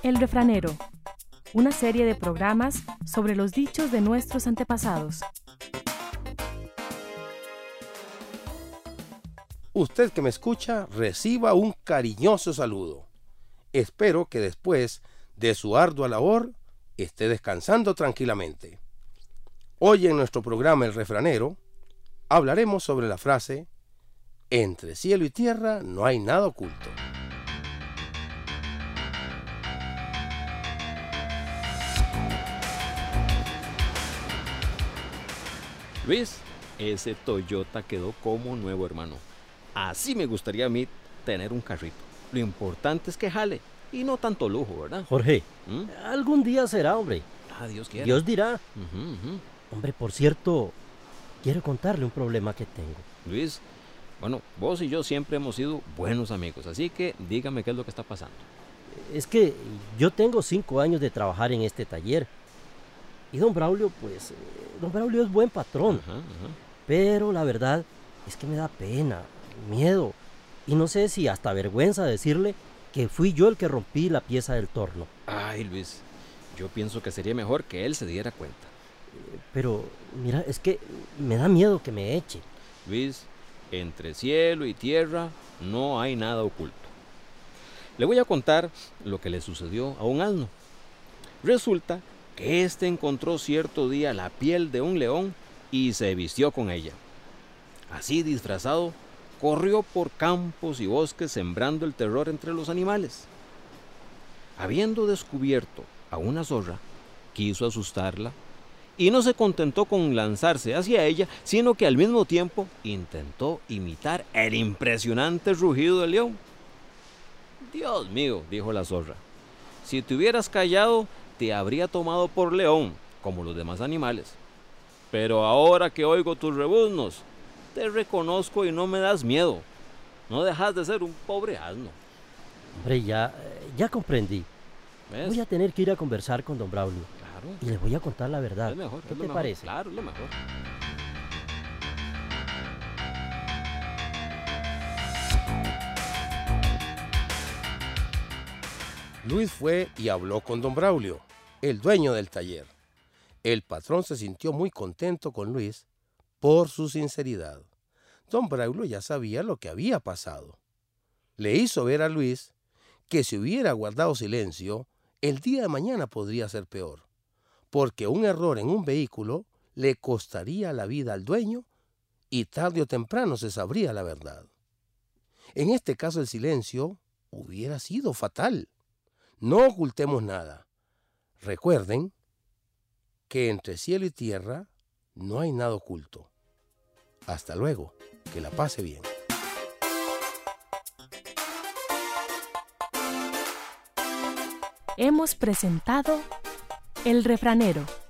El Refranero, una serie de programas sobre los dichos de nuestros antepasados. Usted que me escucha, reciba un cariñoso saludo. Espero que después de su ardua labor esté descansando tranquilamente. Hoy en nuestro programa El Refranero hablaremos sobre la frase «Entre cielo y tierra no hay nada oculto». Luis, ese Toyota quedó como nuevo, hermano. Así me gustaría a mí tener un carrito. Lo importante es que jale y no tanto lujo, ¿verdad? Jorge, algún día será, hombre. Dios quiera. Dios dirá. Ujú. Hombre, por cierto, quiero contarle un problema que tengo. Luis, bueno, vos y yo siempre hemos sido buenos amigos, así que dígame qué es lo que está pasando. Es que yo tengo 5 años de trabajar en este taller. Y don Braulio, don Braulio es buen patrón. Ajá. Pero la verdad es que me da pena, miedo. Y no sé si hasta vergüenza decirle que fui yo el que rompí la pieza del torno. Ay, Luis, yo pienso que sería mejor que él se diera cuenta. Pero, mira, es que me da miedo que me eche. Luis, entre cielo y tierra no hay nada oculto. Le voy a contar lo que le sucedió a un asno. Resulta que éste encontró cierto día la piel de un león y se vistió con ella. Así disfrazado, corrió por campos y bosques sembrando el terror entre los animales. Habiendo descubierto a una zorra, quiso asustarla y no se contentó con lanzarse hacia ella, sino que al mismo tiempo intentó imitar el impresionante rugido del león. «Dios mío», dijo la zorra, «si te hubieras callado, te habría tomado por león, como los demás animales. Pero ahora que oigo tus rebuznos, te reconozco y no me das miedo. No dejas de ser un pobre asno». Hombre, ya comprendí. ¿Ves? Voy a tener que ir a conversar con don Braulio. Claro. Y le voy a contar la verdad. Es mejor. ¿Qué es lo te mejor. parece? Claro, es lo mejor. Luis fue y habló con don Braulio, el dueño del taller. El patrón se sintió muy contento con Luis por su sinceridad. Don Braulio ya sabía lo que había pasado. Le hizo ver a Luis que si hubiera guardado silencio, el día de mañana podría ser peor, porque un error en un vehículo le costaría la vida al dueño y tarde o temprano se sabría la verdad. En este caso el silencio hubiera sido fatal. No ocultemos nada. Recuerden que entre cielo y tierra no hay nada oculto. Hasta luego. Que la pase bien. Hemos presentado El Refranero.